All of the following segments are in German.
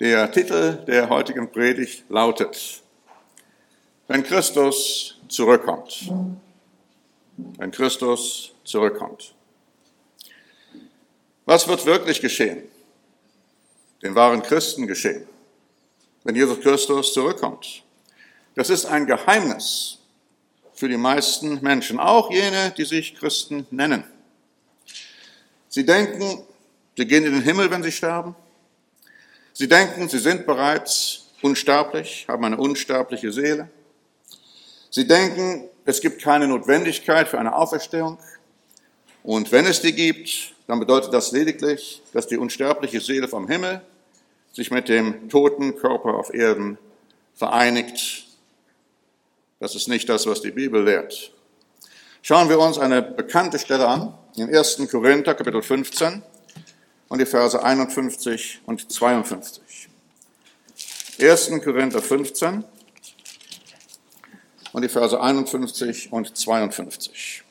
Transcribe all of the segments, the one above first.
Der Titel der heutigen Predigt lautet: Wenn Christus zurückkommt. Wenn Christus zurückkommt. Was wird wirklich geschehen? Den wahren Christen geschehen, wenn Jesus Christus zurückkommt. Das ist ein Geheimnis für die meisten Menschen, auch jene, die sich Christen nennen. Sie denken, sie gehen in den Himmel, wenn sie sterben. Sie denken, sie sind bereits unsterblich, haben eine unsterbliche Seele. Sie denken, es gibt keine Notwendigkeit für eine Auferstehung. Und wenn es die gibt, dann bedeutet das lediglich, dass die unsterbliche Seele vom Himmel sich mit dem toten Körper auf Erden vereinigt. Das ist nicht das, was die Bibel lehrt. Schauen wir uns eine bekannte Stelle an, in 1. Korinther, Kapitel 15 und die Verse 51 und 52. 1. Korinther 15 und die Verse 51 und 52.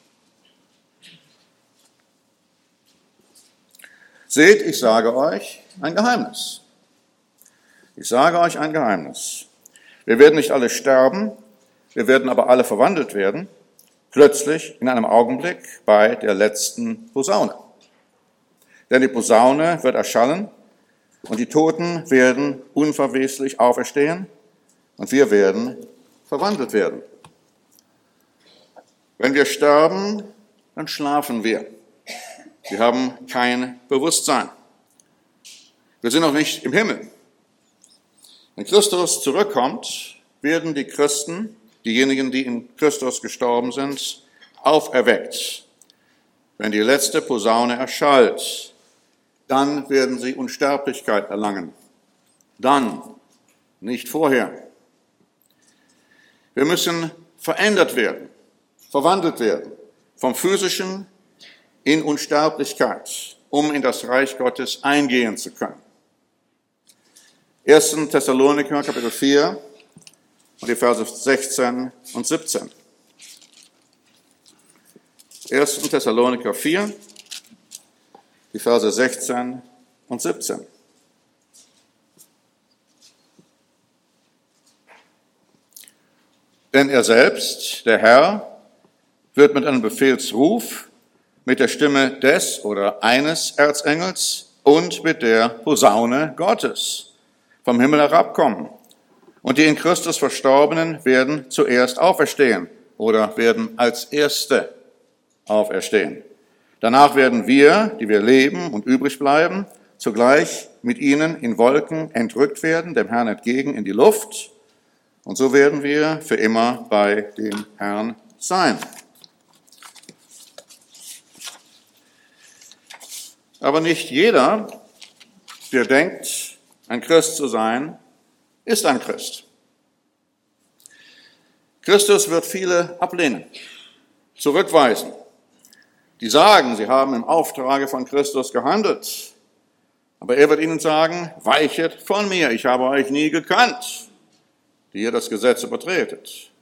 Seht, ich sage euch ein Geheimnis. Ich sage euch ein Geheimnis. Wir werden nicht alle sterben, wir werden aber alle verwandelt werden, plötzlich in einem Augenblick bei der letzten Posaune. Denn die Posaune wird erschallen und die Toten werden unverweslich auferstehen und wir werden verwandelt werden. Wenn wir sterben, dann schlafen wir. Wir haben kein Bewusstsein. Wir sind noch nicht im Himmel. Wenn Christus zurückkommt, werden die Christen, diejenigen, die in Christus gestorben sind, auferweckt. Wenn die letzte Posaune erschallt, dann werden sie Unsterblichkeit erlangen. Dann, nicht vorher. Wir müssen verändert werden, verwandelt werden, vom Physischen in Unsterblichkeit, um in das Reich Gottes eingehen zu können. 1. Thessaloniker, Kapitel 4 und die Verse 16 und 17. 1. Thessaloniker 4, die Verse 16 und 17. Denn er selbst, der Herr, wird mit einem Befehlsruf, mit der Stimme des oder eines Erzengels und mit der Posaune Gottes vom Himmel herabkommen. Und die in Christus Verstorbenen werden zuerst auferstehen oder werden als Erste auferstehen. Danach werden wir, die wir leben und übrig bleiben, zugleich mit ihnen in Wolken entrückt werden, dem Herrn entgegen in die Luft. Und so werden wir für immer bei dem Herrn sein. Aber nicht jeder, der denkt, ein Christ zu sein, ist ein Christ. Christus wird viele ablehnen, zurückweisen. Die sagen, sie haben im Auftrage von Christus gehandelt. Aber er wird ihnen sagen, weichet von mir, ich habe euch nie gekannt, die ihr das Gesetz übertretet.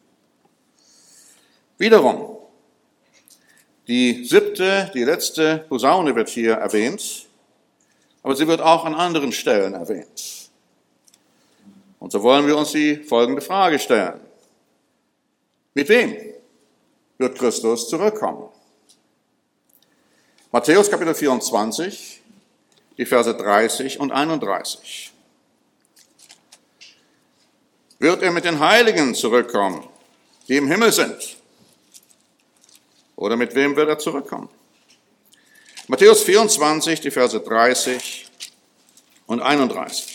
Wiederum, die letzte Posaune wird hier erwähnt, aber sie wird auch an anderen Stellen erwähnt. Und so wollen wir uns die folgende Frage stellen. Mit wem wird Christus zurückkommen? Matthäus Kapitel 24, die Verse 30 und 31. Wird er mit den Heiligen zurückkommen, die im Himmel sind? Oder mit wem wird er zurückkommen? Matthäus 24, die Verse 30 und 31.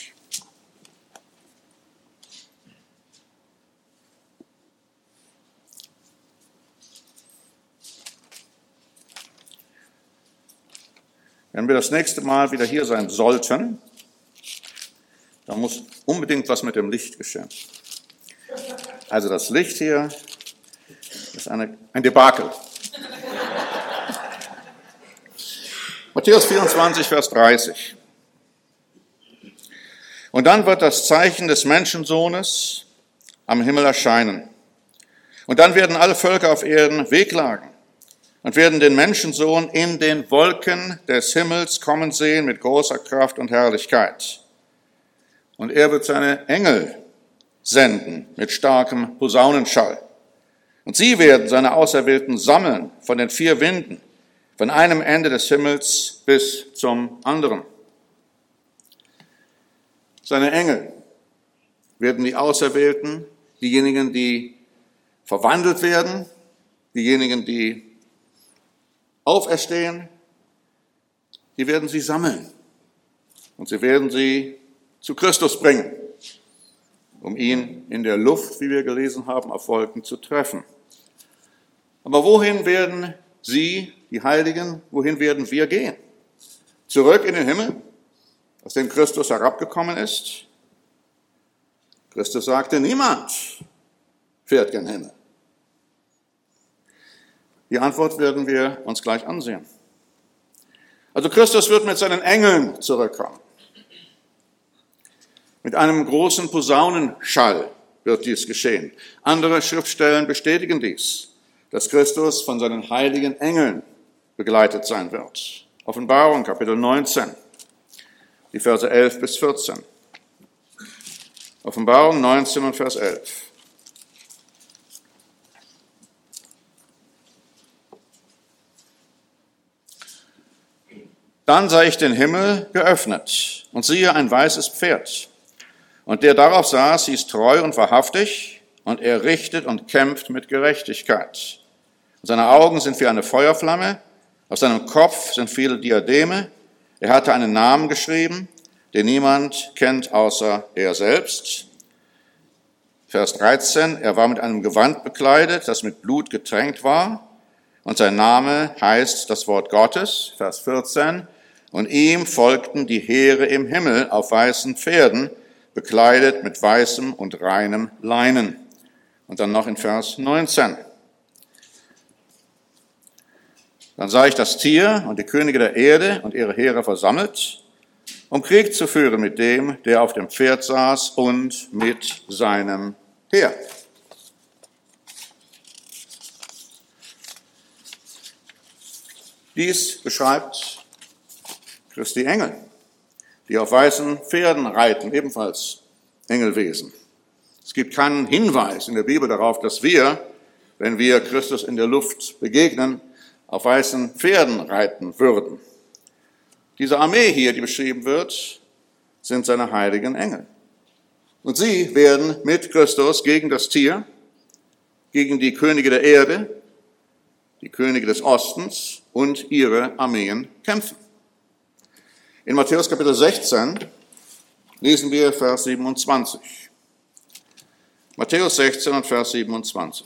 Wenn wir das nächste Mal wieder hier sein sollten, dann muss unbedingt was mit dem Licht geschehen. Also das Licht hier ist ein Debakel. Matthäus 24, Vers 30. Und dann wird das Zeichen des Menschensohnes am Himmel erscheinen. Und dann werden alle Völker auf Erden wehklagen und werden den Menschensohn in den Wolken des Himmels kommen sehen mit großer Kraft und Herrlichkeit. Und er wird seine Engel senden mit starkem Posaunenschall. Und sie werden seine Auserwählten sammeln von den 4 Winden, von einem Ende des Himmels bis zum anderen. Seine Engel werden die Auserwählten, diejenigen, die verwandelt werden, diejenigen, die auferstehen, die werden sie sammeln. Und sie werden sie zu Christus bringen, um ihn in der Luft, wie wir gelesen haben, auf Wolken zu treffen. Aber wohin werden sie, die Heiligen, wohin werden wir gehen? Zurück in den Himmel, aus dem Christus herabgekommen ist? Christus sagte, niemand fährt gen Himmel. Die Antwort werden wir uns gleich ansehen. Also Christus wird mit seinen Engeln zurückkommen. Mit einem großen Posaunenschall wird dies geschehen. Andere Schriftstellen bestätigen dies, dass Christus von seinen heiligen Engeln begleitet sein wird. Offenbarung, Kapitel 19, die Verse 11 bis 14. Offenbarung 19 und Vers 11. Dann sah ich den Himmel geöffnet und siehe ein weißes Pferd. Und der darauf saß, hieß treu und wahrhaftig, und er richtet und kämpft mit Gerechtigkeit. Und seine Augen sind wie eine Feuerflamme, auf seinem Kopf sind viele Diademe. Er hatte einen Namen geschrieben, den niemand kennt außer er selbst. Vers 13, er war mit einem Gewand bekleidet, das mit Blut getränkt war. Und sein Name heißt das Wort Gottes. Vers 14, und ihm folgten die Heere im Himmel auf weißen Pferden, bekleidet mit weißem und reinem Leinen. Und dann noch in Vers 19. Dann sah ich das Tier und die Könige der Erde und ihre Heere versammelt, um Krieg zu führen mit dem, der auf dem Pferd saß und mit seinem Heer. Dies beschreibt Christi Engel, die auf weißen Pferden reiten, ebenfalls Engelwesen. Es gibt keinen Hinweis in der Bibel darauf, dass wir, wenn wir Christus in der Luft begegnen, auf weißen Pferden reiten würden. Diese Armee hier, die beschrieben wird, sind seine heiligen Engel. Und sie werden mit Christus gegen das Tier, gegen die Könige der Erde, die Könige des Ostens und ihre Armeen kämpfen. In Matthäus Kapitel 16 lesen wir Vers 27. Matthäus 16 und Vers 27.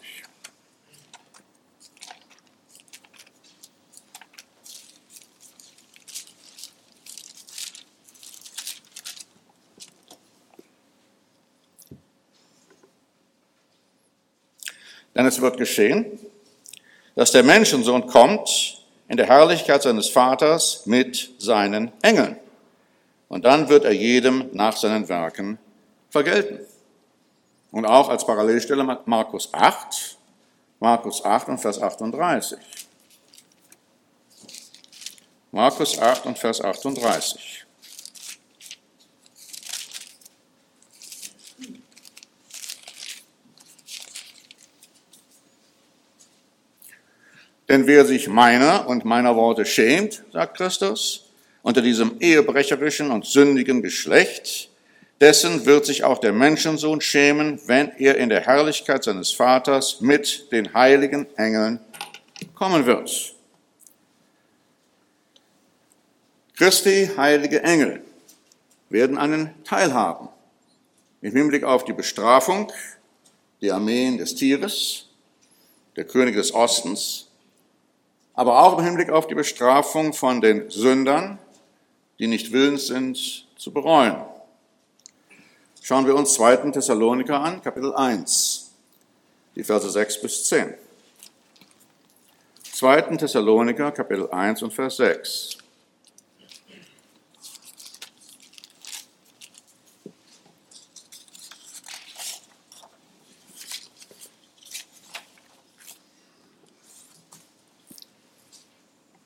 Denn es wird geschehen, dass der Menschensohn kommt in der Herrlichkeit seines Vaters mit seinen Engeln. Und dann wird er jedem nach seinen Werken vergelten. Und auch als Parallelstelle Markus 8 und Vers 38. Markus 8 und Vers 38. Denn wer sich meiner und meiner Worte schämt, sagt Christus, unter diesem ehebrecherischen und sündigen Geschlecht, dessen wird sich auch der Menschensohn schämen, wenn er in der Herrlichkeit seines Vaters mit den heiligen Engeln kommen wird. Christi heilige Engel werden einen Teil haben im Hinblick auf die Bestrafung der Armeen des Tieres, der Könige des Ostens, aber auch im Hinblick auf die Bestrafung von den Sündern, die nicht willens sind zu bereuen. Schauen wir uns 2. Thessaloniker an, Kapitel 1, die Verse 6 bis 10. 2. Thessaloniker, Kapitel 1 und Vers 6.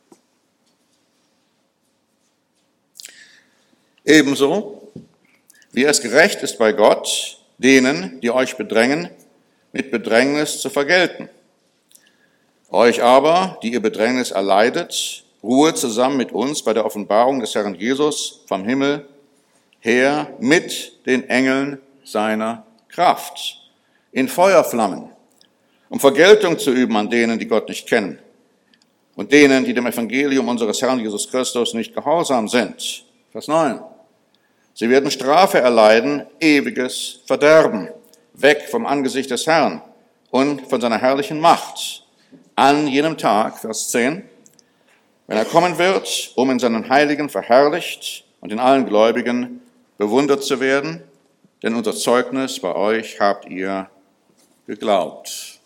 Ebenso wie es gerecht ist bei Gott, denen, die euch bedrängen, mit Bedrängnis zu vergelten. Euch aber, die ihr Bedrängnis erleidet, ruhe zusammen mit uns bei der Offenbarung des Herrn Jesus vom Himmel her mit den Engeln seiner Kraft in Feuerflammen, um Vergeltung zu üben an denen, die Gott nicht kennen und denen, die dem Evangelium unseres Herrn Jesus Christus nicht gehorsam sind. Vers 9. Sie werden Strafe erleiden, ewiges Verderben, weg vom Angesicht des Herrn und von seiner herrlichen Macht, an jenem Tag, Vers 10, wenn er kommen wird, um in seinen Heiligen verherrlicht und in allen Gläubigen bewundert zu werden, denn unser Zeugnis bei euch habt ihr geglaubt.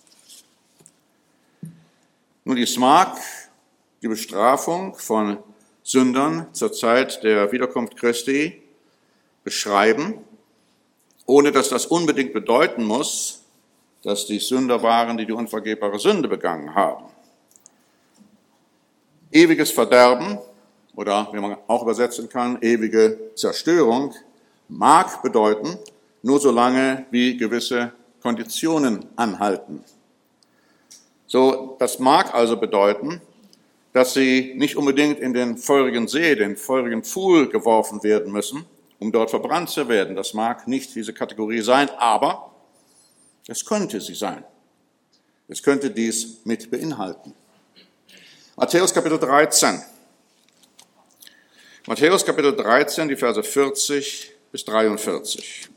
Nun, dies mag die Bestrafung von Sündern zur Zeit der Wiederkunft Christi beschreiben, ohne dass das unbedingt bedeuten muss, dass die Sünder waren, die die unvergebbare Sünde begangen haben. Ewiges Verderben, oder wie man auch übersetzen kann, ewige Zerstörung, mag bedeuten, nur solange wie gewisse Konditionen anhalten. So, das mag also bedeuten, dass sie nicht unbedingt in den feurigen See, den feurigen Pfuhl geworfen werden müssen, um dort verbrannt zu werden. Das mag nicht diese Kategorie sein, aber es könnte sie sein. Es könnte dies mit beinhalten. Matthäus Kapitel 13. Matthäus Kapitel 13, die Verse 40 bis 43.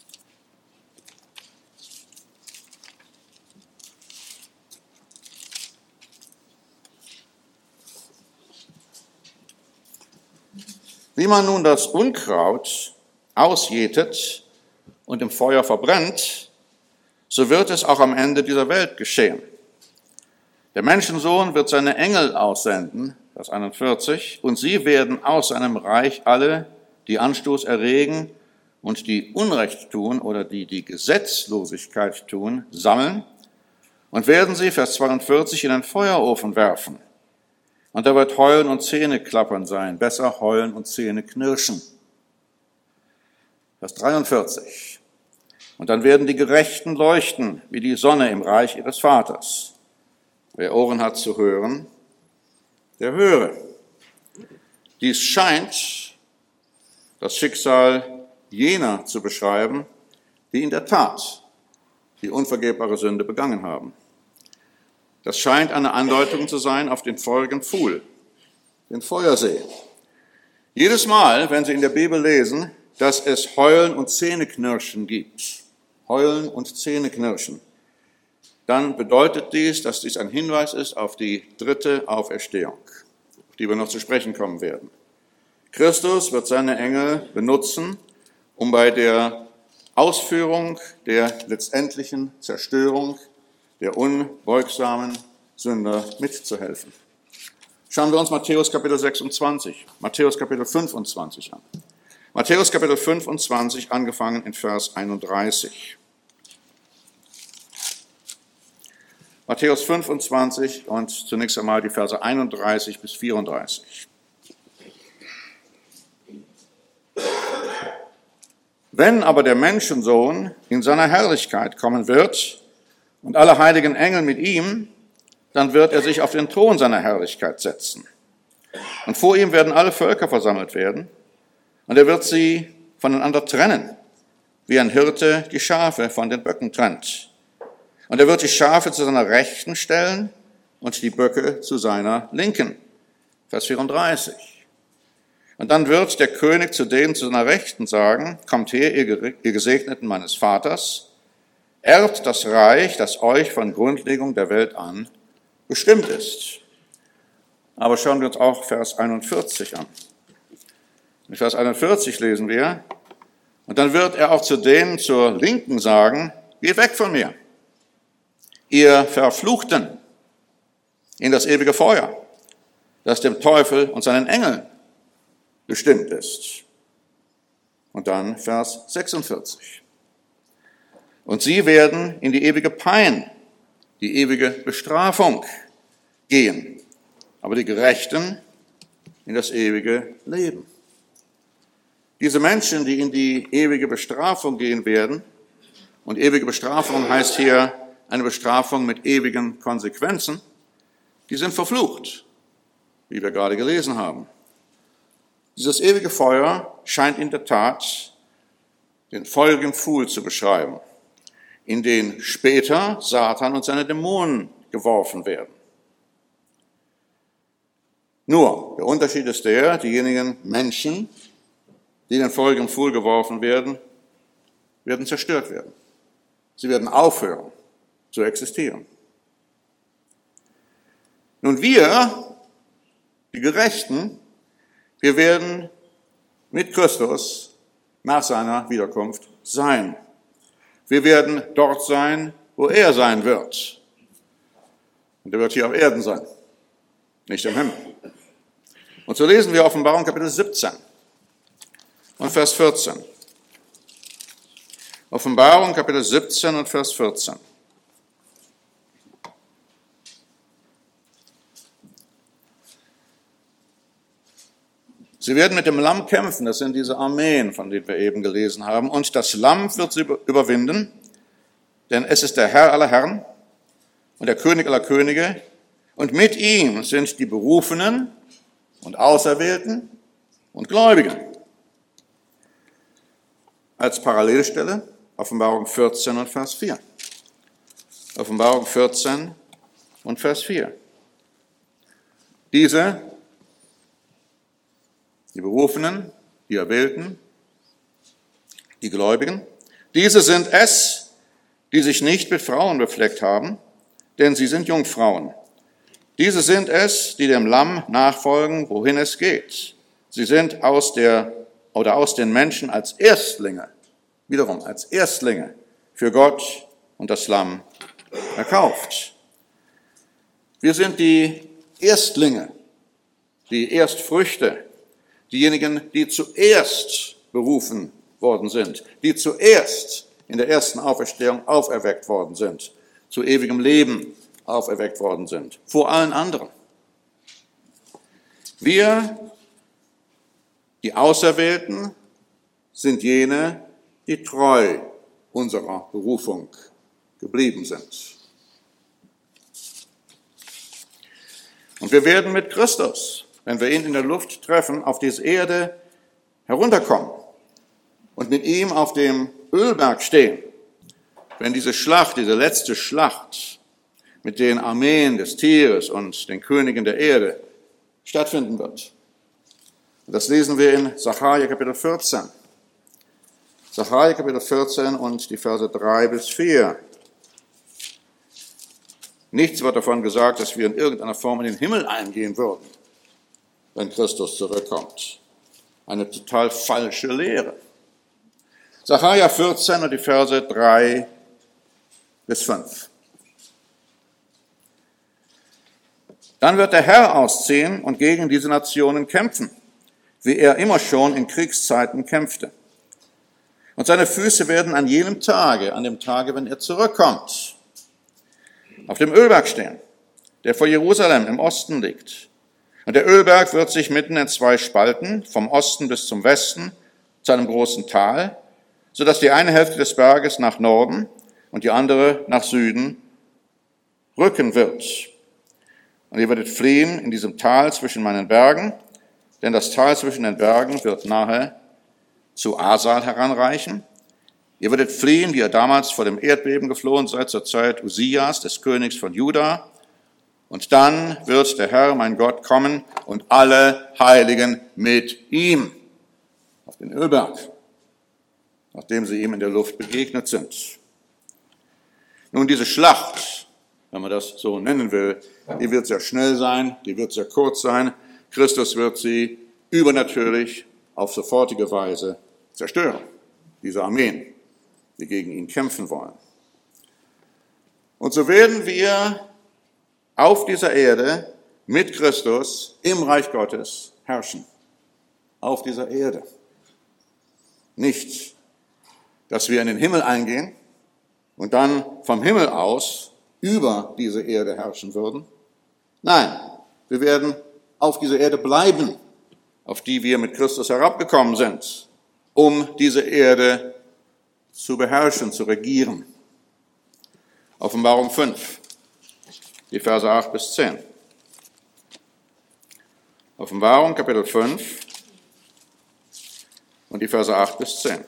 Wie man nun das Unkraut ausjätet und im Feuer verbrennt, so wird es auch am Ende dieser Welt geschehen. Der Menschensohn wird seine Engel aussenden, Vers 41, und sie werden aus seinem Reich alle, die Anstoß erregen und die Unrecht tun oder die Gesetzlosigkeit tun, sammeln und werden sie, Vers 42, in den Feuerofen werfen. Und da wird Heulen und Zähneklappern sein, besser Heulen und Zähne knirschen. Vers 43. Und dann werden die Gerechten leuchten wie die Sonne im Reich ihres Vaters. Wer Ohren hat zu hören, der höre. Dies scheint das Schicksal jener zu beschreiben, die in der Tat die unvergebbare Sünde begangen haben. Das scheint eine Andeutung zu sein auf den feurigen Pfuhl, den Feuersee. Jedes Mal, wenn Sie in der Bibel lesen, dass es Heulen und Zähneknirschen gibt, Heulen und Zähneknirschen, dann bedeutet dies, dass dies ein Hinweis ist auf die dritte Auferstehung, auf die wir noch zu sprechen kommen werden. Christus wird seine Engel benutzen, um bei der Ausführung der letztendlichen Zerstörung der unbeugsamen Sünder mitzuhelfen. Schauen wir uns Matthäus Kapitel 26, Matthäus Kapitel 25 an. Matthäus Kapitel 25, angefangen in Vers 31. Matthäus 25 und zunächst einmal die Verse 31 bis 34. Wenn aber der Menschensohn in seiner Herrlichkeit kommen wird und alle heiligen Engel mit ihm, dann wird er sich auf den Thron seiner Herrlichkeit setzen. Und vor ihm werden alle Völker versammelt werden, und er wird sie voneinander trennen, wie ein Hirte die Schafe von den Böcken trennt. Und er wird die Schafe zu seiner Rechten stellen und die Böcke zu seiner Linken. Vers 34. Und dann wird der König zu denen zu seiner Rechten sagen, kommt her, ihr Gesegneten meines Vaters, erbt das Reich, das euch von Grundlegung der Welt an bestimmt ist. Aber schauen wir uns auch Vers 41 an. In Vers 41 lesen wir, und dann wird er auch zu denen zur Linken sagen, geht weg von mir, ihr Verfluchten, in das ewige Feuer, das dem Teufel und seinen Engeln bestimmt ist. Und dann Vers 46. Und sie werden in die ewige Pein, die ewige Bestrafung gehen, aber die Gerechten in das ewige Leben. Diese Menschen, die in die ewige Bestrafung gehen werden, und ewige Bestrafung heißt hier eine Bestrafung mit ewigen Konsequenzen, die sind verflucht, wie wir gerade gelesen haben. Dieses ewige Feuer scheint in der Tat den feurigen Pfuhl zu beschreiben, in den später Satan und seine Dämonen geworfen werden. Nur, der Unterschied ist diejenigen Menschen, die in den feurigen Pfuhl geworfen werden, werden zerstört werden. Sie werden aufhören zu existieren. Nun wir, die Gerechten, wir werden mit Christus nach seiner Wiederkunft sein. Wir werden dort sein, wo er sein wird. Und er wird hier auf Erden sein, nicht im Himmel. Und so lesen wir Offenbarung Kapitel 17 und Vers 14. Offenbarung Kapitel 17 und Vers 14. Sie werden mit dem Lamm kämpfen, das sind diese Armeen, von denen wir eben gelesen haben, und das Lamm wird sie überwinden, denn es ist der Herr aller Herren und der König aller Könige, und mit ihm sind die Berufenen und Auserwählten und Gläubigen. Als Parallelstelle Offenbarung 14 und Vers 4. Offenbarung 14 und Vers 4. Diese, die Berufenen, die Erwählten, die Gläubigen, diese sind es, die sich nicht mit Frauen befleckt haben, denn sie sind Jungfrauen. Diese sind es, die dem Lamm nachfolgen, wohin es geht. Sie sind aus den Menschen als Erstlinge, wiederum als Erstlinge für Gott und das Lamm erkauft. Wir sind die Erstlinge, die Erstfrüchte, diejenigen, die zuerst berufen worden sind, die zuerst in der ersten Auferstehung auferweckt worden sind, zu ewigem Leben auferweckt worden sind, vor allen anderen. Wir, die Auserwählten, sind jene, die treu unserer Berufung geblieben sind. Und wir werden mit Christus, wenn wir ihn in der Luft treffen, auf diese Erde herunterkommen und mit ihm auf dem Ölberg stehen, wenn diese Schlacht, diese letzte Schlacht mit den Armeen des Tieres und den Königen der Erde stattfinden wird. Und das lesen wir in Sacharja Kapitel 14. Sacharja Kapitel 14 und die Verse 3 bis 4. Nichts wird davon gesagt, dass wir in irgendeiner Form in den Himmel eingehen würden, wenn Christus zurückkommt. Eine total falsche Lehre. Sacharja 14 und die Verse 3 bis 5. Dann wird der Herr ausziehen und gegen diese Nationen kämpfen, wie er immer schon in Kriegszeiten kämpfte. Und seine Füße werden an jenem Tage, an dem Tage, wenn er zurückkommt, auf dem Ölberg stehen, der vor Jerusalem im Osten liegt. Und der Ölberg wird sich mitten in zwei spalten, vom Osten bis zum Westen, zu einem großen Tal, sodass die eine Hälfte des Berges nach Norden und die andere nach Süden rücken wird. Und ihr werdet fliehen in diesem Tal zwischen meinen Bergen, denn das Tal zwischen den Bergen wird nahe zu Asal heranreichen. Ihr werdet fliehen, wie ihr damals vor dem Erdbeben geflohen seid, zur Zeit Usias, des Königs von Juda. Und dann wird der Herr, mein Gott, kommen und alle Heiligen mit ihm auf den Ölberg, nachdem sie ihm in der Luft begegnet sind. Nun, diese Schlacht, wenn man das so nennen will, die wird sehr schnell sein, die wird sehr kurz sein. Christus wird sie übernatürlich auf sofortige Weise zerstören, diese Armeen, die gegen ihn kämpfen wollen. Und so werden wir auf dieser Erde mit Christus im Reich Gottes herrschen. Auf dieser Erde. Nicht, dass wir in den Himmel eingehen und dann vom Himmel aus über diese Erde herrschen würden. Nein, wir werden auf dieser Erde bleiben, auf die wir mit Christus herabgekommen sind. um diese Erde zu beherrschen, zu regieren. Offenbarung 5, die Verse 8 bis 10. Offenbarung Kapitel 5 und die Verse 8 bis 10.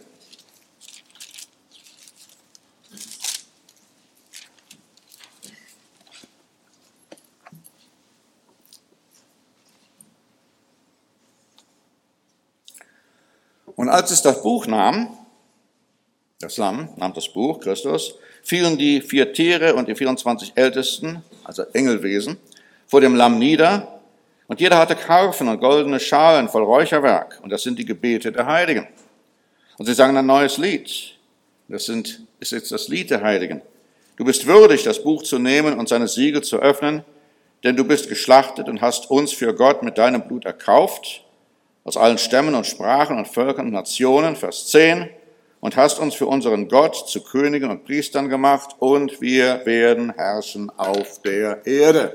Und als es das Buch nahm, das Lamm nahm das Buch, Christus, fielen die 4 Tiere und die 24 Ältesten, also Engelwesen, vor dem Lamm nieder, und jeder hatte Harfen und goldene Schalen voll Räucherwerk, und das sind die Gebete der Heiligen. Und sie sangen ein neues Lied, ist jetzt das Lied der Heiligen. Du bist würdig, das Buch zu nehmen und seine Siegel zu öffnen, denn du bist geschlachtet und hast uns für Gott mit deinem Blut erkauft, aus allen Stämmen und Sprachen und Völkern und Nationen, Vers 10, und hast uns für unseren Gott zu Königen und Priestern gemacht, und wir werden herrschen auf der Erde.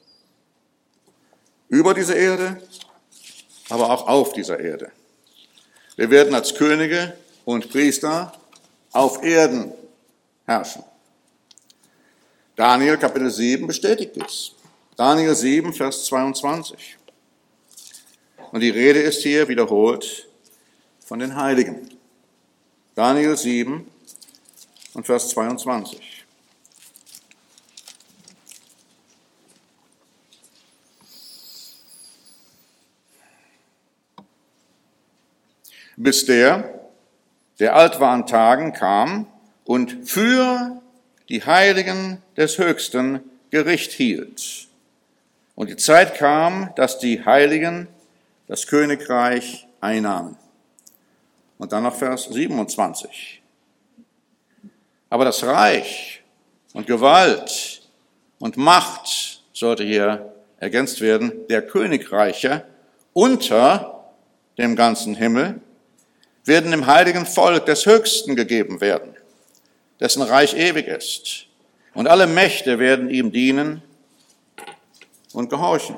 Über diese Erde, aber auch auf dieser Erde. Wir werden als Könige und Priester auf Erden herrschen. Daniel Kapitel 7 bestätigt dies. Daniel 7, Vers 22. Und die Rede ist hier wiederholt von den Heiligen. Daniel 7 und Vers 22. Bis der alt war an Tagen, kam und für die Heiligen des Höchsten Gericht hielt. Und die Zeit kam, dass die Heiligen das Königreich einnahmen. Und dann noch Vers 27. Aber das Reich und Gewalt und Macht sollte hier ergänzt werden, der Königreiche unter dem ganzen Himmel, werden dem heiligen Volk des Höchsten gegeben werden, dessen Reich ewig ist. Und alle Mächte werden ihm dienen und gehorchen.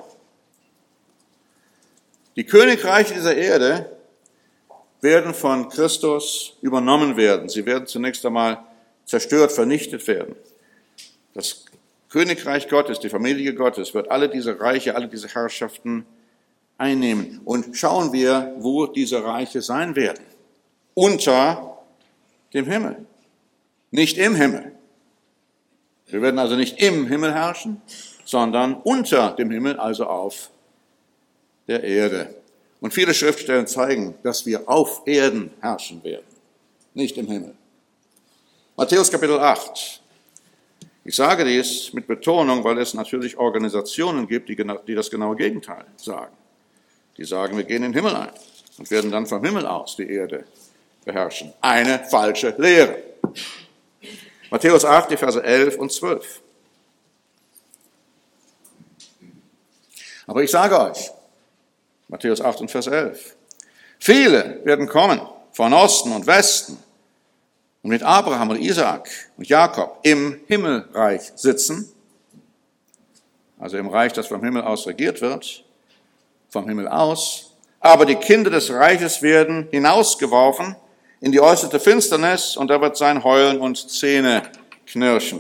Die Königreiche dieser Erde werden von Christus übernommen werden. Sie werden zunächst einmal zerstört, vernichtet werden. Das Königreich Gottes, die Familie Gottes, wird alle diese Reiche, alle diese Herrschaften einnehmen. Und schauen wir, wo diese Reiche sein werden. Unter dem Himmel, nicht im Himmel. Wir werden also nicht im Himmel herrschen, sondern unter dem Himmel, also auf der Erde. Und viele Schriftstellen zeigen, dass wir auf Erden herrschen werden, nicht im Himmel. Matthäus Kapitel 8. Ich sage dies mit Betonung, weil es natürlich Organisationen gibt, die das genaue Gegenteil sagen. Die sagen, wir gehen in den Himmel ein und werden dann vom Himmel aus die Erde beherrschen. Eine falsche Lehre. Matthäus 8, die Verse 11 und 12. Aber ich sage euch, Matthäus 8 und Vers 11, viele werden kommen von Osten und Westen und mit Abraham und Isaak und Jakob im Himmelreich sitzen, also im Reich, das vom Himmel aus regiert wird, vom Himmel aus, aber die Kinder des Reiches werden hinausgeworfen in die äußerste Finsternis, und da wird sein Heulen und Zähneknirschen.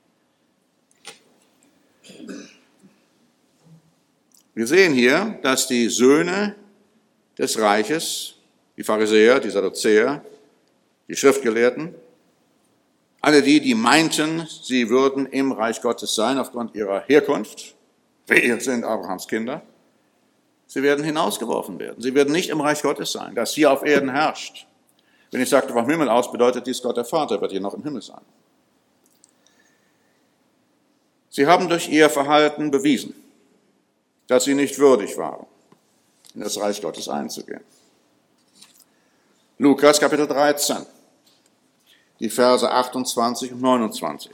Wir sehen hier, dass die Söhne des Reiches, die Pharisäer, die Sadduzäer, die Schriftgelehrten, alle die meinten, sie würden im Reich Gottes sein aufgrund ihrer Herkunft, wir sind Abrahams Kinder, sie werden hinausgeworfen werden. Sie werden nicht im Reich Gottes sein, das hier auf Erden herrscht. Wenn ich sagte vom Himmel aus, bedeutet dies, Gott der Vater wird hier noch im Himmel sein. Sie haben durch ihr Verhalten bewiesen, dass sie nicht würdig waren, in das Reich Gottes einzugehen. Lukas Kapitel 13, die Verse 28 und 29.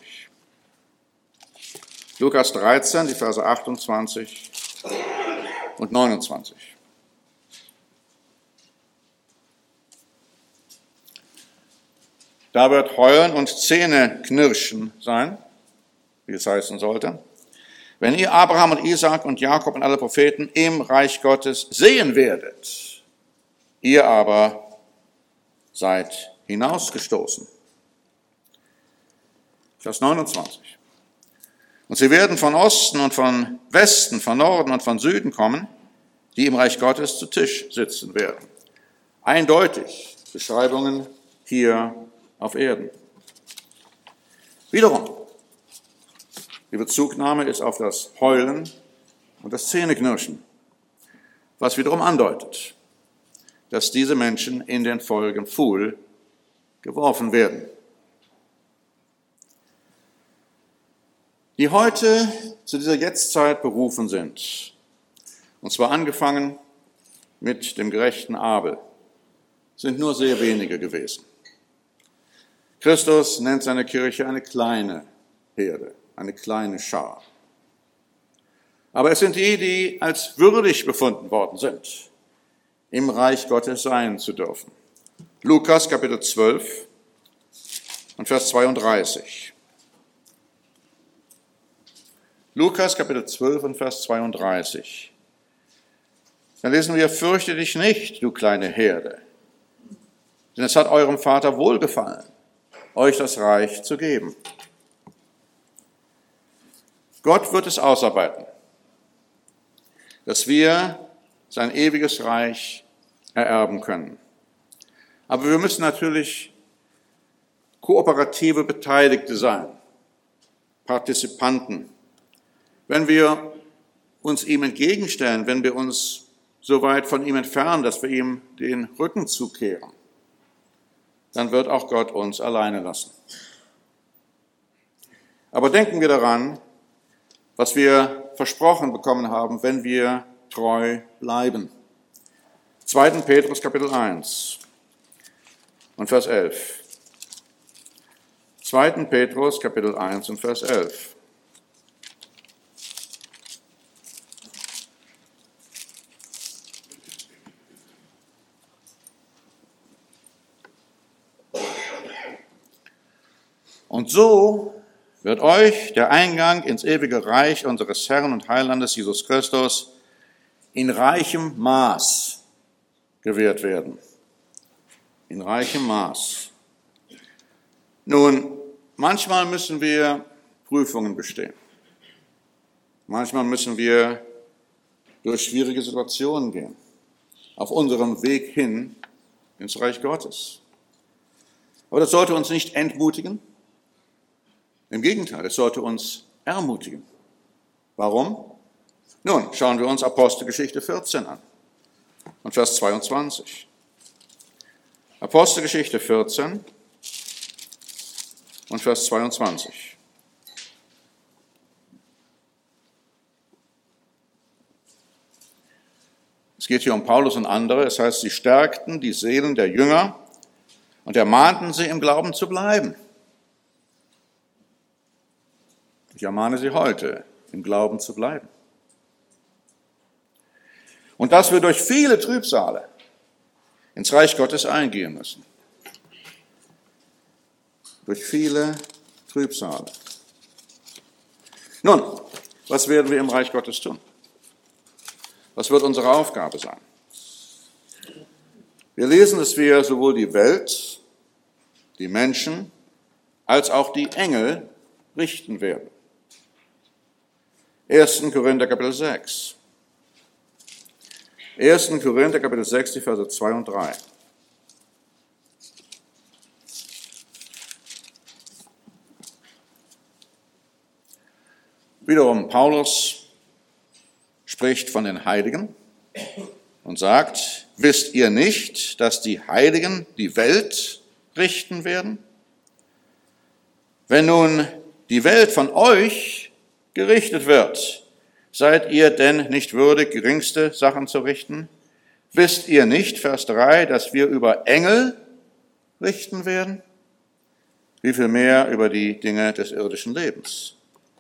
Lukas 13, die Verse 28 und 29. Da wird Heulen und Zähneknirschen sein, wie es heißen sollte, wenn ihr Abraham und Isaak und Jakob und alle Propheten im Reich Gottes sehen werdet, ihr aber seid hinausgestoßen. Vers 29. Und sie werden von Osten und von Westen, von Norden und von Süden kommen, die im Reich Gottes zu Tisch sitzen werden. Eindeutig Beschreibungen hier auf Erden. Wiederum, die Bezugnahme ist auf das Heulen und das Zähneknirschen, was wiederum andeutet, dass diese Menschen in den Feuerigen Pfuhl geworfen werden. Die heute zu dieser Jetztzeit berufen sind, und zwar angefangen mit dem gerechten Abel, sind nur sehr wenige gewesen. Christus nennt seine Kirche eine kleine Herde, eine kleine Schar. Aber es sind die als würdig befunden worden sind, im Reich Gottes sein zu dürfen. Lukas Kapitel 12 und Vers 32. Lukas Kapitel 12 und Vers 32. Da lesen wir, fürchte dich nicht, du kleine Herde, denn es hat eurem Vater wohlgefallen, euch das Reich zu geben. Gott wird es ausarbeiten, dass wir sein ewiges Reich ererben können. Aber wir müssen natürlich kooperative Beteiligte sein, Partizipanten. Wenn wir uns ihm entgegenstellen, wenn wir uns so weit von ihm entfernen, dass wir ihm den Rücken zukehren, dann wird auch Gott uns alleine lassen. Aber denken wir daran, was wir versprochen bekommen haben, wenn wir treu bleiben. 2. Petrus Kapitel 1 und Vers 11. 2. Petrus Kapitel 1 und Vers 11. Und so wird euch der Eingang ins ewige Reich unseres Herrn und Heilandes Jesus Christus in reichem Maß gewährt werden. In reichem Maß. Nun, manchmal müssen wir Prüfungen bestehen. Manchmal müssen wir durch schwierige Situationen gehen, auf unserem Weg hin ins Reich Gottes. Aber das sollte uns nicht entmutigen. Im Gegenteil, es sollte uns ermutigen. Warum? Nun, schauen wir uns Apostelgeschichte 14 an und Vers 22. Apostelgeschichte 14 und Vers 22. Es geht hier um Paulus und andere. Es heißt, sie stärkten die Seelen der Jünger und ermahnten sie, im Glauben zu bleiben. Ich ermahne Sie heute, im Glauben zu bleiben. Und dass wir durch viele Trübsale ins Reich Gottes eingehen müssen. Durch viele Trübsale. Nun, was werden wir im Reich Gottes tun? Was wird unsere Aufgabe sein? Wir lesen, dass wir sowohl die Welt, die Menschen, als auch die Engel richten werden. 1. Korinther Kapitel 6. 1. Korinther Kapitel 6, die Verse 2 und 3. Wiederum, Paulus spricht von den Heiligen und sagt, wisst ihr nicht, dass die Heiligen die Welt richten werden? Wenn nun die Welt von euch gerichtet wird, seid ihr denn nicht würdig, geringste Sachen zu richten? Wisst ihr nicht, Vers 3, dass wir über Engel richten werden? Wie viel mehr über die Dinge des irdischen Lebens?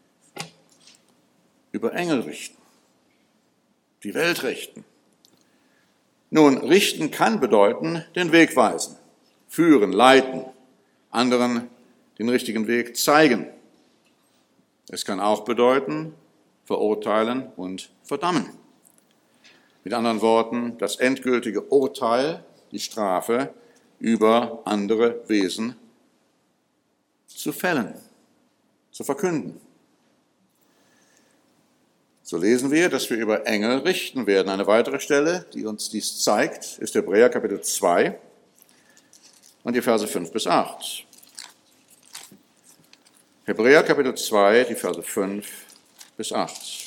Über Engel richten, die Welt richten. Nun, richten kann bedeuten, den Weg weisen, führen, leiten, anderen den richtigen Weg zeigen. Es kann auch bedeuten, verurteilen und verdammen. Mit anderen Worten, das endgültige Urteil, die Strafe über andere Wesen zu fällen, zu verkünden. So lesen wir, dass wir über Engel richten werden. Eine weitere Stelle, die uns dies zeigt, ist Hebräer Kapitel 2 und die Verse 5 bis 8. Hebräer Kapitel 2, die Verse 5 bis 8.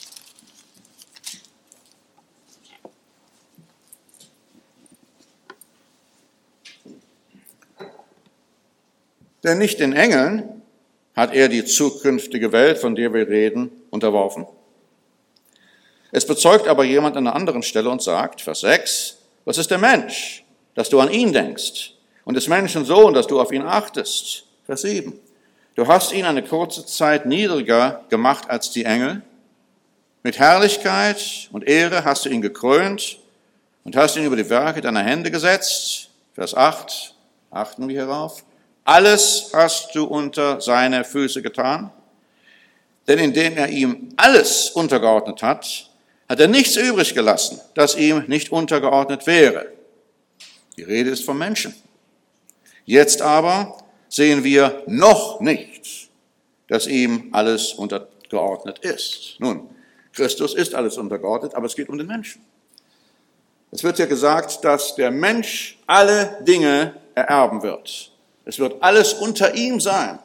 Denn nicht den Engeln hat er die zukünftige Welt, von der wir reden, unterworfen. Es bezeugt aber jemand an einer anderen Stelle und sagt, Vers 6, was ist der Mensch, dass du an ihn denkst, und des Menschen Sohn, dass du auf ihn achtest? Vers 7, du hast ihn eine kurze Zeit niedriger gemacht als die Engel. Mit Herrlichkeit und Ehre hast du ihn gekrönt und hast ihn über die Werke deiner Hände gesetzt. Vers 8, achten wir hierauf. Alles hast du unter seine Füße getan, denn indem er ihm alles untergeordnet hat, hat er nichts übrig gelassen, das ihm nicht untergeordnet wäre. Die Rede ist vom Menschen. Jetzt aber sehen wir noch nicht, dass ihm alles untergeordnet ist. Nun, Christus ist alles untergeordnet, aber es geht um den Menschen. Es wird ja gesagt, dass der Mensch alle Dinge ererben wird. Es wird alles unter ihm sein.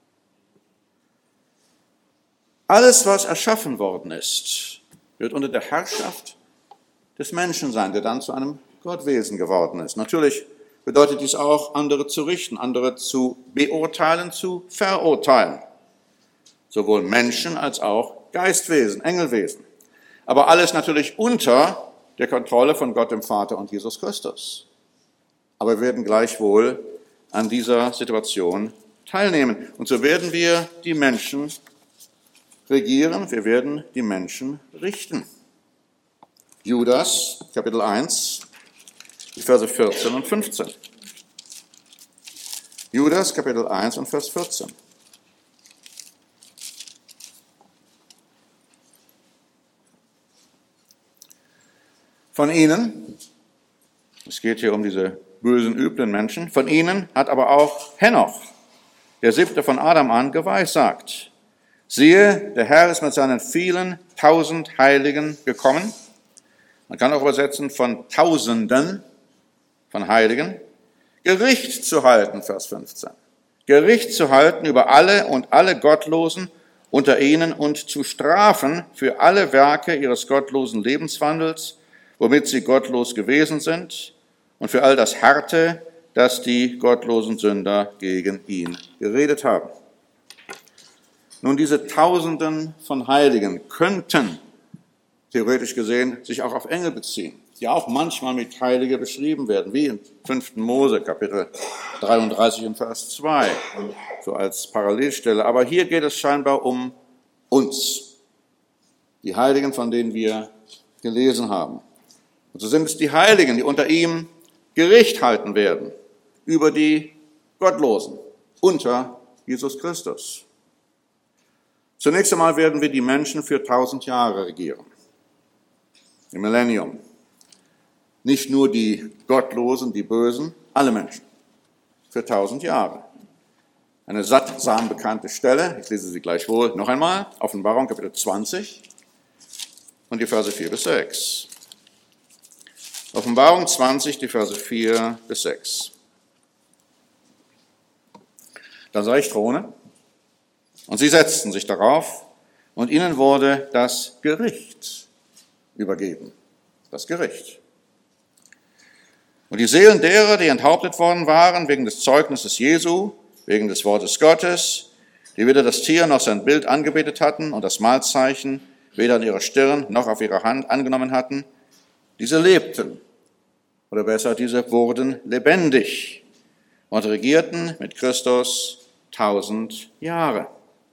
Alles, was erschaffen worden ist, wird unter der Herrschaft des Menschen sein, der dann zu einem Gottwesen geworden ist. Natürlich bedeutet dies auch, andere zu richten, andere zu beurteilen, zu verurteilen. Sowohl Menschen als auch Geistwesen, Engelwesen. Aber alles natürlich unter der Kontrolle von Gott, dem Vater und Jesus Christus. Aber wir werden gleichwohl an dieser Situation teilnehmen. Und so werden wir die Menschen regieren, wir werden die Menschen richten. Judas, Kapitel 1, die Verse 14 und 15. Judas, Kapitel 1 und Vers 14. Von ihnen, es geht hier um diese bösen, üblen Menschen, von ihnen hat aber auch Henoch, der 7. von Adam an, geweissagt. Siehe, der Herr ist mit seinen vielen 1000 Heiligen gekommen. Man kann auch übersetzen von Tausenden von Heiligen. Gericht zu halten, Vers 15. Gericht zu halten über alle und alle Gottlosen unter ihnen und zu strafen für alle Werke ihres gottlosen Lebenswandels, womit sie gottlos gewesen sind, und für all das Harte, das die gottlosen Sünder gegen ihn geredet haben. Nun, diese Tausenden von Heiligen könnten, theoretisch gesehen, sich auch auf Engel beziehen, die auch manchmal mit Heilige beschrieben werden, wie in 5. Mose, Kapitel 33 und Vers 2, so als Parallelstelle. Aber hier geht es scheinbar um uns, die Heiligen, von denen wir gelesen haben. Und so sind es die Heiligen, die unter ihm Gericht halten werden über die Gottlosen unter Jesus Christus. Zunächst einmal werden wir die Menschen für 1000 Jahre regieren. Im Millennium. Nicht nur die Gottlosen, die Bösen, alle Menschen. Für 1000 Jahre. Eine sattsam bekannte Stelle, ich lese sie gleichwohl noch einmal, Offenbarung Kapitel 20 und die Verse 4 bis 6. Offenbarung 20, die Verse 4 bis 6. Da sah ich Throne, und sie setzten sich darauf, und ihnen wurde das Gericht übergeben. Das Gericht. Und die Seelen derer, die enthauptet worden waren, wegen des Zeugnisses Jesu, wegen des Wortes Gottes, die weder das Tier noch sein Bild angebetet hatten und das Mahlzeichen weder an ihrer Stirn noch auf ihrer Hand angenommen hatten, diese lebten, oder besser, diese wurden lebendig und regierten mit Christus 1000 Jahre.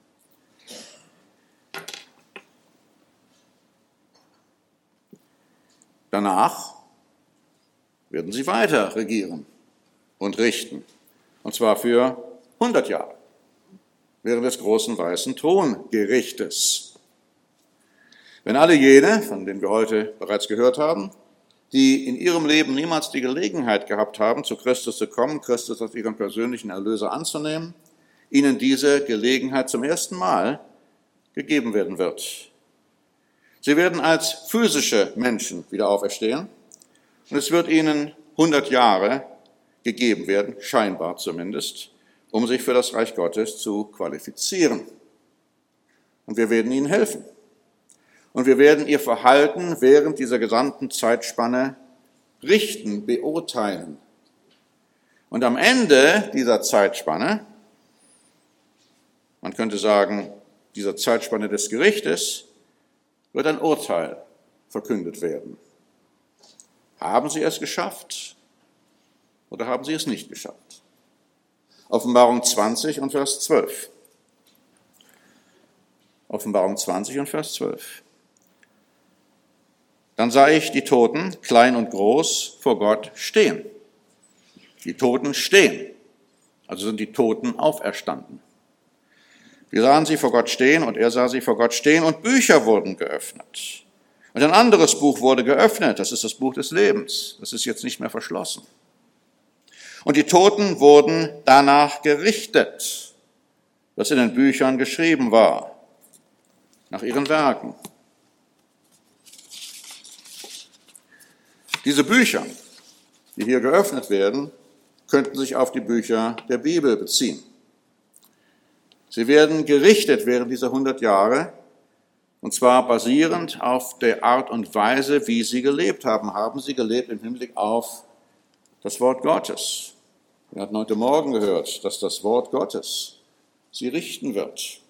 Danach werden sie weiter regieren und richten, und zwar für 100 Jahre, während des großen weißen Throngerichtes. Wenn alle jene, von denen wir heute bereits gehört haben, die in ihrem Leben niemals die Gelegenheit gehabt haben, zu Christus zu kommen, Christus als ihren persönlichen Erlöser anzunehmen, ihnen diese Gelegenheit zum ersten Mal gegeben werden wird. Sie werden als physische Menschen wieder auferstehen und es wird ihnen 100 Jahre gegeben werden, scheinbar zumindest, um sich für das Reich Gottes zu qualifizieren. Und wir werden ihnen helfen. Und wir werden ihr Verhalten während dieser gesamten Zeitspanne richten, beurteilen. Und am Ende dieser Zeitspanne, man könnte sagen, dieser Zeitspanne des Gerichtes, wird ein Urteil verkündet werden. Haben sie es geschafft oder haben sie es nicht geschafft? Offenbarung 20 und Vers 12. Offenbarung 20 und Vers 12. Dann sah ich die Toten, klein und groß, vor Gott stehen. Die Toten stehen, also sind die Toten auferstanden. Wir sahen sie vor Gott stehen und er sah sie vor Gott stehen und Bücher wurden geöffnet. Und ein anderes Buch wurde geöffnet, das ist das Buch des Lebens. Das ist jetzt nicht mehr verschlossen. Und die Toten wurden danach gerichtet, was in den Büchern geschrieben war, nach ihren Werken. Diese Bücher, die hier geöffnet werden, könnten sich auf die Bücher der Bibel beziehen. Sie werden gerichtet während dieser 100 Jahre, und zwar basierend auf der Art und Weise, wie sie gelebt haben. Haben sie gelebt im Hinblick auf das Wort Gottes? Wir hatten heute Morgen gehört, dass das Wort Gottes sie richten wird.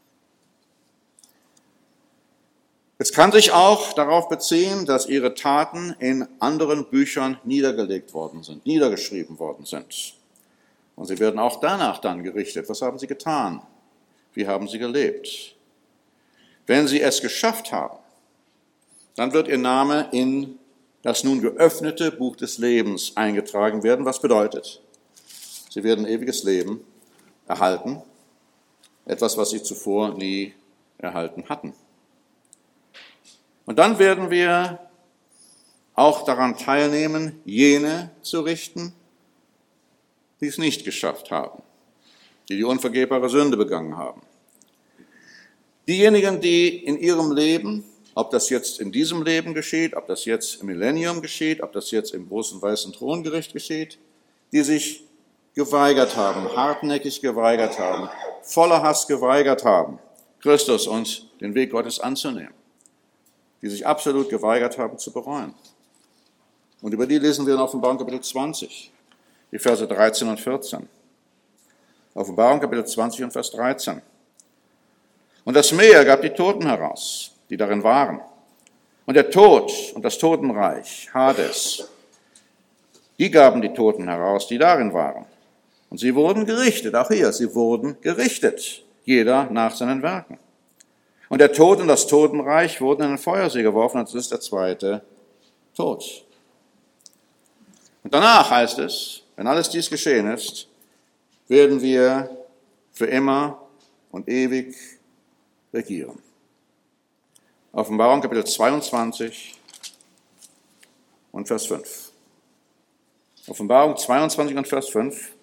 Es kann sich auch darauf beziehen, dass ihre Taten in anderen Büchern niedergelegt worden sind, niedergeschrieben worden sind. Und sie werden auch danach dann gerichtet. Was haben sie getan? Wie haben sie gelebt? Wenn sie es geschafft haben, dann wird ihr Name in das nun geöffnete Buch des Lebens eingetragen werden. Was bedeutet? Sie werden ewiges Leben erhalten, etwas, was sie zuvor nie erhalten hatten. Und dann werden wir auch daran teilnehmen, jene zu richten, die es nicht geschafft haben, die die unvergebbare Sünde begangen haben. Diejenigen, die in ihrem Leben, ob das jetzt in diesem Leben geschieht, ob das jetzt im Millennium geschieht, ob das jetzt im großen weißen Throngericht geschieht, die sich geweigert haben, hartnäckig geweigert haben, voller Hass geweigert haben, Christus und den Weg Gottes anzunehmen, die sich absolut geweigert haben zu bereuen. Und über die lesen wir in Offenbarung Kapitel 20, die Verse 13 und 14. Offenbarung Kapitel 20 und Vers 13. Und das Meer gab die Toten heraus, die darin waren. Und der Tod und das Totenreich, Hades, die gaben die Toten heraus, die darin waren. Und sie wurden gerichtet, auch hier, sie wurden gerichtet, jeder nach seinen Werken. Und der Tod und das Totenreich wurden in den Feuersee geworfen, und das ist der zweite Tod. Und danach heißt es, wenn alles dies geschehen ist, werden wir für immer und ewig regieren. Offenbarung Kapitel 22 und Vers 5. Offenbarung 22 und Vers 5.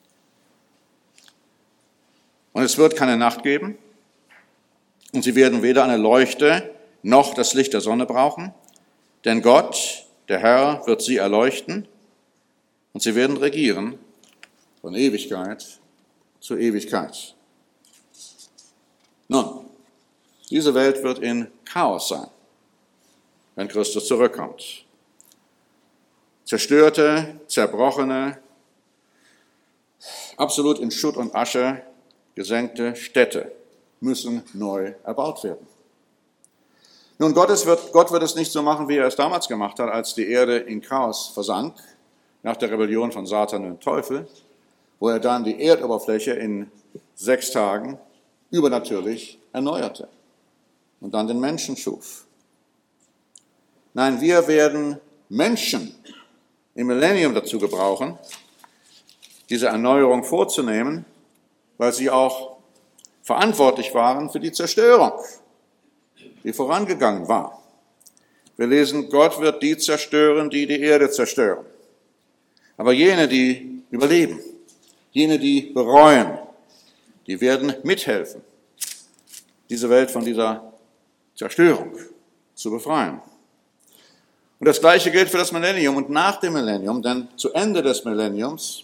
Und es wird keine Nacht geben, und sie werden weder eine Leuchte noch das Licht der Sonne brauchen, denn Gott, der Herr, wird sie erleuchten, und sie werden regieren von Ewigkeit zu Ewigkeit. Nun, diese Welt wird in Chaos sein, wenn Christus zurückkommt. Zerstörte, zerbrochene, absolut in Schutt und Asche gesenkte Städte müssen neu erbaut werden. Nun, Gott wird es nicht so machen, wie er es damals gemacht hat, als die Erde in Chaos versank, nach der Rebellion von Satan und Teufel, wo er dann die Erdoberfläche in 6 Tagen übernatürlich erneuerte und dann den Menschen schuf. Nein, wir werden Menschen im Millennium dazu gebrauchen, diese Erneuerung vorzunehmen, weil sie auch verantwortlich waren für die Zerstörung, die vorangegangen war. Wir lesen, Gott wird die zerstören, die die Erde zerstören. Aber jene, die überleben, jene, die bereuen, die werden mithelfen, diese Welt von dieser Zerstörung zu befreien. Und das Gleiche gilt für das Millennium und nach dem Millennium, denn zu Ende des Millenniums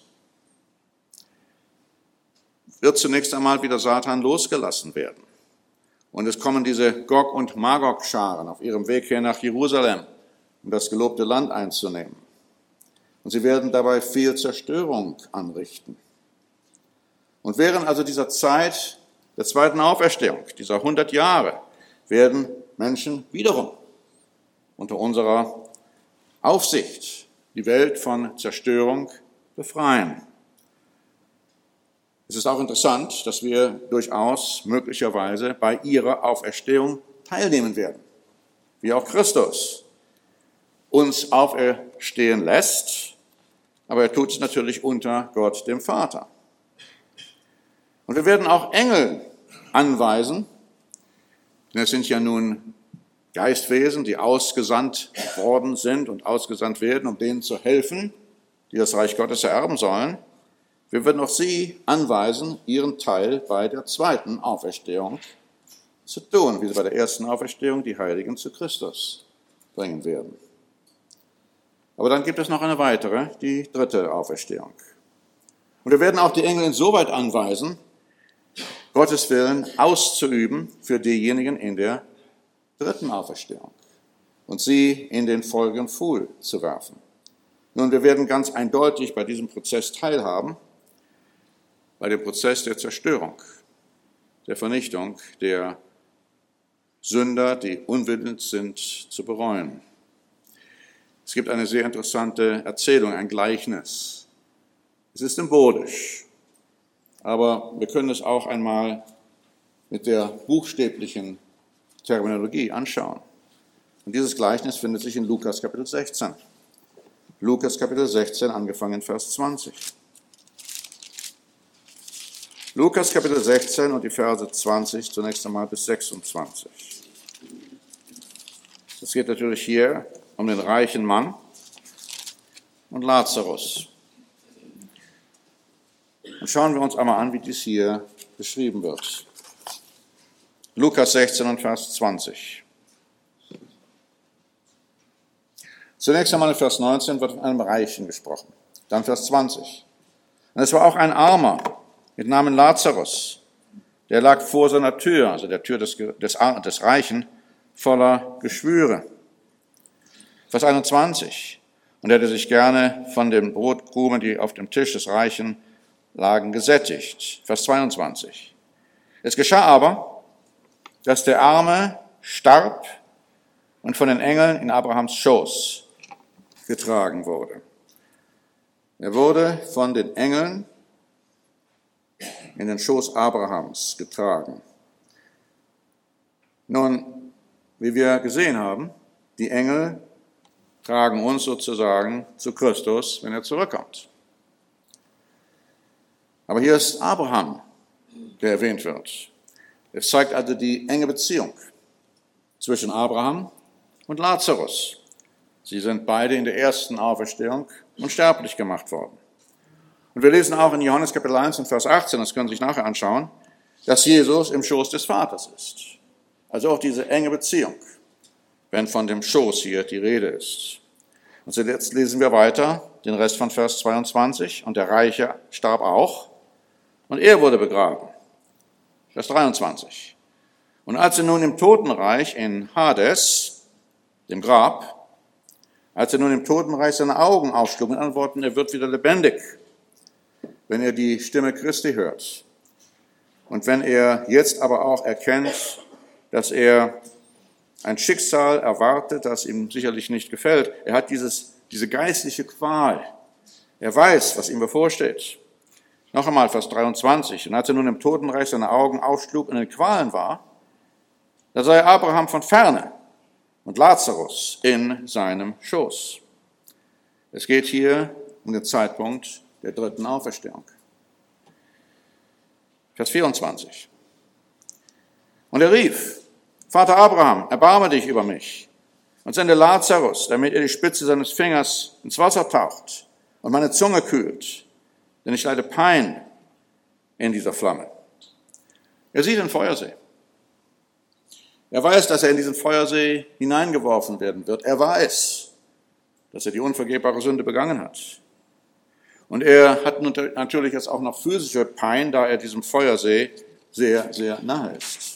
wird zunächst einmal wieder Satan losgelassen werden. Und es kommen diese Gog- und Magog-Scharen auf ihrem Weg her nach Jerusalem, um das gelobte Land einzunehmen. Und sie werden dabei viel Zerstörung anrichten. Und während also dieser Zeit der zweiten Auferstehung, dieser 100 Jahre, werden Menschen wiederum unter unserer Aufsicht die Welt von Zerstörung befreien. Es ist auch interessant, dass wir durchaus möglicherweise bei ihrer Auferstehung teilnehmen werden, wie auch Christus uns auferstehen lässt, aber er tut es natürlich unter Gott, dem Vater. Und wir werden auch Engel anweisen, denn es sind ja nun Geistwesen, die ausgesandt worden sind und ausgesandt werden, um denen zu helfen, die das Reich Gottes ererben sollen. Wir werden auch sie anweisen, ihren Teil bei der zweiten Auferstehung zu tun, wie sie bei der ersten Auferstehung die Heiligen zu Christus bringen werden. Aber dann gibt es noch eine weitere, die dritte Auferstehung. Und wir werden auch die Engel insoweit anweisen, Gottes Willen auszuüben für diejenigen in der dritten Auferstehung und sie in den folgenden Pfuhl zu werfen. Nun, wir werden ganz eindeutig bei diesem Prozess teilhaben, bei dem Prozess der Zerstörung, der Vernichtung der Sünder, die unwillens sind zu bereuen. Es gibt eine sehr interessante Erzählung, ein Gleichnis. Es ist symbolisch, aber wir können es auch einmal mit der buchstäblichen Terminologie anschauen. Und dieses Gleichnis findet sich in Lukas Kapitel 16. Lukas Kapitel 16, angefangen in Vers 20. Lukas Kapitel 16 und die Verse 20 zunächst einmal bis 26. Es geht natürlich hier um den reichen Mann und Lazarus. Und schauen wir uns einmal an, wie dies hier beschrieben wird. Lukas 16 und Vers 20. Zunächst einmal in Vers 19 wird von einem Reichen gesprochen. Dann Vers 20. Und es war auch ein Armer mit Namen Lazarus, der lag vor seiner Tür, also der Tür des Reichen, voller Geschwüre. Vers 21. Und er hätte sich gerne von den Brotkrumen, die auf dem Tisch des Reichen lagen, gesättigt. Vers 22. Es geschah aber, dass der Arme starb und von den Engeln in Abrahams Schoß getragen wurde. Er wurde von den Engeln in den Schoß Abrahams getragen. Nun, wie wir gesehen haben, die Engel tragen uns sozusagen zu Christus, wenn er zurückkommt. Aber hier ist Abraham, der erwähnt wird. Es zeigt also die enge Beziehung zwischen Abraham und Lazarus. Sie sind beide in der ersten Auferstehung unsterblich gemacht worden. Und wir lesen auch in Johannes Kapitel 1 und Vers 18, das können Sie sich nachher anschauen, dass Jesus im Schoß des Vaters ist. Also auch diese enge Beziehung, wenn von dem Schoß hier die Rede ist. Und jetzt lesen wir weiter, den Rest von Vers 22. Und der Reiche starb auch, und er wurde begraben. Vers 23. Und als er nun im Totenreich in Hades, dem Grab, als er nun im Totenreich seine Augen aufschlug, mit anderen Worten, er wird wieder lebendig, wenn er die Stimme Christi hört. Und wenn er jetzt aber auch erkennt, dass er ein Schicksal erwartet, das ihm sicherlich nicht gefällt. Er hat diese geistliche Qual. Er weiß, was ihm bevorsteht. Noch einmal Vers 23. Und als er nun im Totenreich seine Augen aufschlug und in Qualen war, da sah er Abraham von ferne und Lazarus in seinem Schoß. Es geht hier um den Zeitpunkt der dritten Auferstehung. Vers 24. Und er rief: Vater Abraham, erbarme dich über mich und sende Lazarus, damit er die Spitze seines Fingers ins Wasser taucht und meine Zunge kühlt, denn ich leide Pein in dieser Flamme. Er sieht den Feuersee. Er weiß, dass er in diesen Feuersee hineingeworfen werden wird. Er weiß, dass er die unvergebbare Sünde begangen hat. Und er hat natürlich jetzt auch noch physische Pein, da er diesem Feuersee sehr, sehr nahe ist.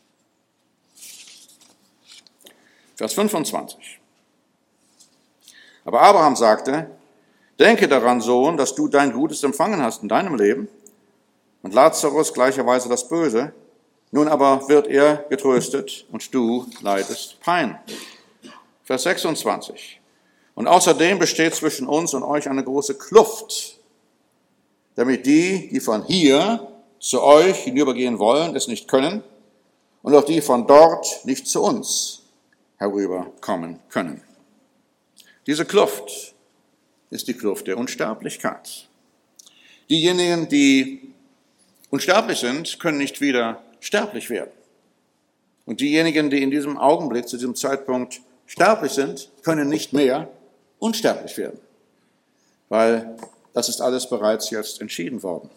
Vers 25. Aber Abraham sagte, denke daran, Sohn, dass du dein Gutes empfangen hast in deinem Leben und Lazarus gleicherweise das Böse. Nun aber wird er getröstet und du leidest Pein. Vers 26. Und außerdem besteht zwischen uns und euch eine große Kluft, damit die von hier zu euch hinübergehen wollen, es nicht können, und auch die von dort nicht zu uns herüberkommen können. Diese Kluft ist die Kluft der Unsterblichkeit. Diejenigen, die unsterblich sind, können nicht wieder sterblich werden. Und diejenigen, die in diesem Augenblick, zu diesem Zeitpunkt sterblich sind, können nicht mehr unsterblich werden, weil das ist alles bereits jetzt entschieden worden.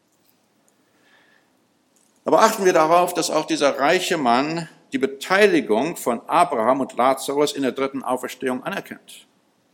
Aber achten wir darauf, dass auch dieser reiche Mann die Beteiligung von Abraham und Lazarus in der dritten Auferstehung anerkennt.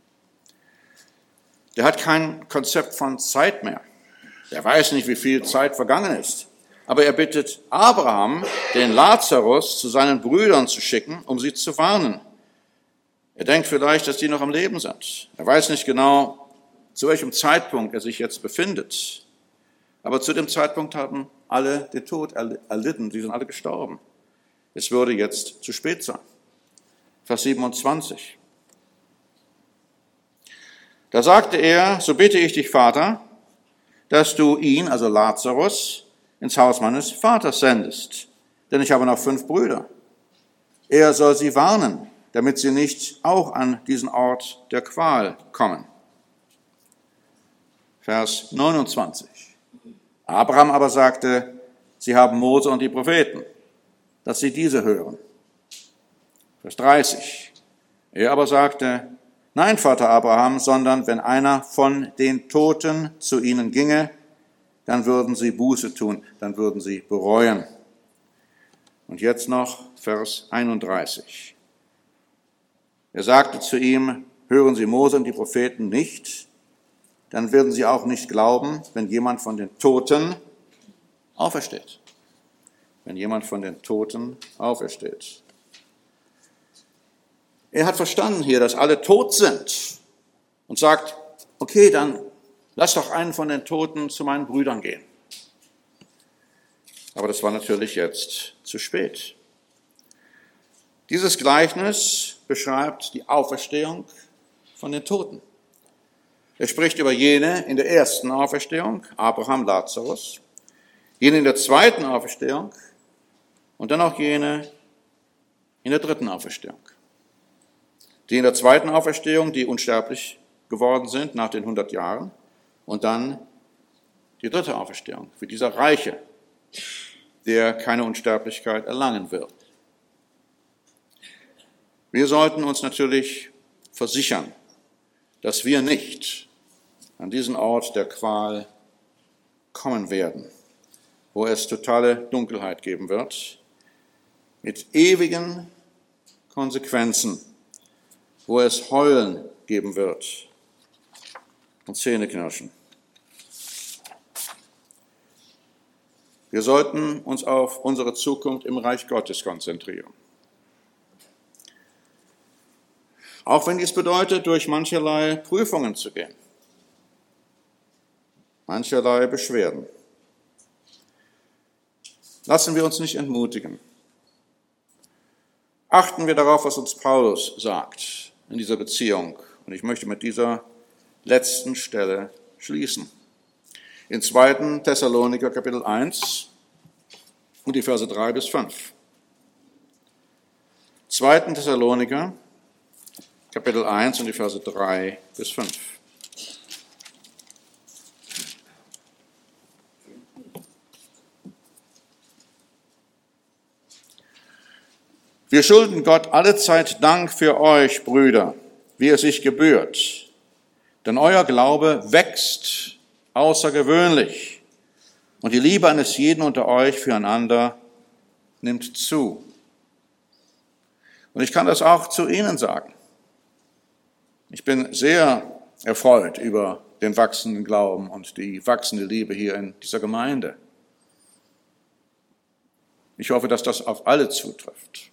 Der hat kein Konzept von Zeit mehr. Der weiß nicht, wie viel Zeit vergangen ist. Aber er bittet Abraham, den Lazarus zu seinen Brüdern zu schicken, um sie zu warnen. Er denkt vielleicht, dass die noch am Leben sind. Er weiß nicht genau, zu welchem Zeitpunkt er sich jetzt befindet. Aber zu dem Zeitpunkt haben alle den Tod erlitten, sie sind alle gestorben. Es würde jetzt zu spät sein. Vers 27. Da sagte er, so bitte ich dich, Vater, dass du ihn, also Lazarus, ins Haus meines Vaters sendest, denn ich habe noch 5 Brüder. Er soll sie warnen, damit sie nicht auch an diesen Ort der Qual kommen. Vers 29. Abraham aber sagte, sie haben Mose und die Propheten, dass sie diese hören. Vers 30. Er aber sagte, nein, Vater Abraham, sondern wenn einer von den Toten zu ihnen ginge, dann würden sie Buße tun, dann würden sie bereuen. Und jetzt noch Vers 31. Er sagte zu ihm, hören Sie Mose und die Propheten nicht, dann werden sie auch nicht glauben, wenn jemand von den Toten aufersteht. Wenn jemand von den Toten aufersteht. Er hat verstanden hier, dass alle tot sind und sagt, okay, dann lass doch einen von den Toten zu meinen Brüdern gehen. Aber das war natürlich jetzt zu spät. Dieses Gleichnis beschreibt die Auferstehung von den Toten. Er spricht über jene in der ersten Auferstehung, Abraham, Lazarus, jene in der zweiten Auferstehung und dann auch jene in der dritten Auferstehung. Die in der zweiten Auferstehung, die unsterblich geworden sind nach den 100 Jahren, und dann die dritte Auferstehung für dieser Reiche, der keine Unsterblichkeit erlangen wird. Wir sollten uns natürlich versichern, dass wir nicht an diesen Ort der Qual kommen werden, wo es totale Dunkelheit geben wird, mit ewigen Konsequenzen, wo es Heulen geben wird und Zähneknirschen. Wir sollten uns auf unsere Zukunft im Reich Gottes konzentrieren. Auch wenn dies bedeutet, durch mancherlei Prüfungen zu gehen, mancherlei Beschwerden. Lassen wir uns nicht entmutigen. Achten wir darauf, was uns Paulus sagt in dieser Beziehung. Und ich möchte mit dieser letzten Stelle schließen. In 2. Thessaloniker Kapitel 1 und die Verse 3 bis 5. 2. Thessaloniker Kapitel 1 und die Verse 3 bis 5. Wir schulden Gott allezeit Dank für euch, Brüder, wie es sich gebührt. Denn euer Glaube wächst außergewöhnlich und die Liebe eines jeden unter euch füreinander nimmt zu. Und ich kann das auch zu Ihnen sagen. Ich bin sehr erfreut über den wachsenden Glauben und die wachsende Liebe hier in dieser Gemeinde. Ich hoffe, dass das auf alle zutrifft.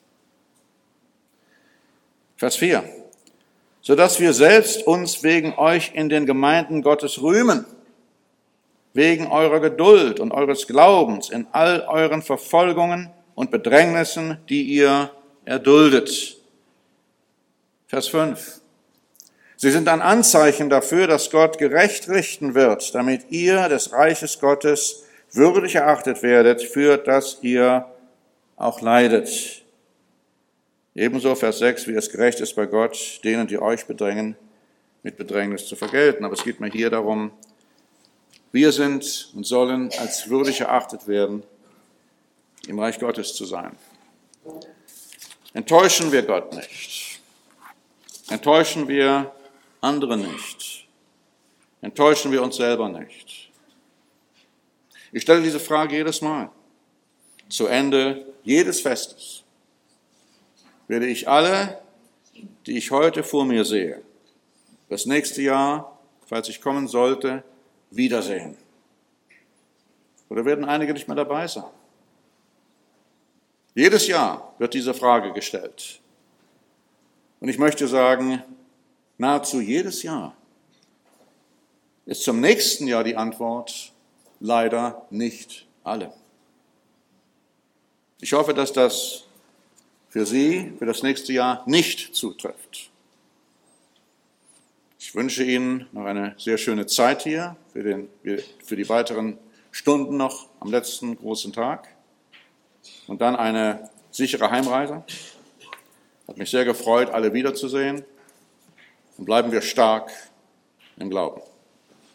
Vers 4. Sodass wir selbst uns wegen euch in den Gemeinden Gottes rühmen, wegen eurer Geduld und eures Glaubens in all euren Verfolgungen und Bedrängnissen, die ihr erduldet. Vers 5. Sie sind ein Anzeichen dafür, dass Gott gerecht richten wird, damit ihr des Reiches Gottes würdig erachtet werdet, für das ihr auch leidet. Ebenso Vers 6, wie es gerecht ist bei Gott, denen, die euch bedrängen, mit Bedrängnis zu vergelten. Aber es geht mir hier darum, wir sind und sollen als würdig erachtet werden, im Reich Gottes zu sein. Enttäuschen wir Gott nicht. Enttäuschen wir andere nicht. Enttäuschen wir uns selber nicht. Ich stelle diese Frage jedes Mal. Zu Ende jedes Festes werde ich alle, die ich heute vor mir sehe, das nächste Jahr, falls ich kommen sollte, wiedersehen. Oder werden einige nicht mehr dabei sein? Jedes Jahr wird diese Frage gestellt. Und ich möchte sagen, nahezu jedes Jahr ist zum nächsten Jahr die Antwort, leider nicht alle. Ich hoffe, dass das für Sie, für das nächste Jahr nicht zutrifft. Ich wünsche Ihnen noch eine sehr schöne Zeit hier, für die weiteren Stunden noch am letzten großen Tag und dann eine sichere Heimreise. Hat mich sehr gefreut, alle wiederzusehen und bleiben wir stark im Glauben.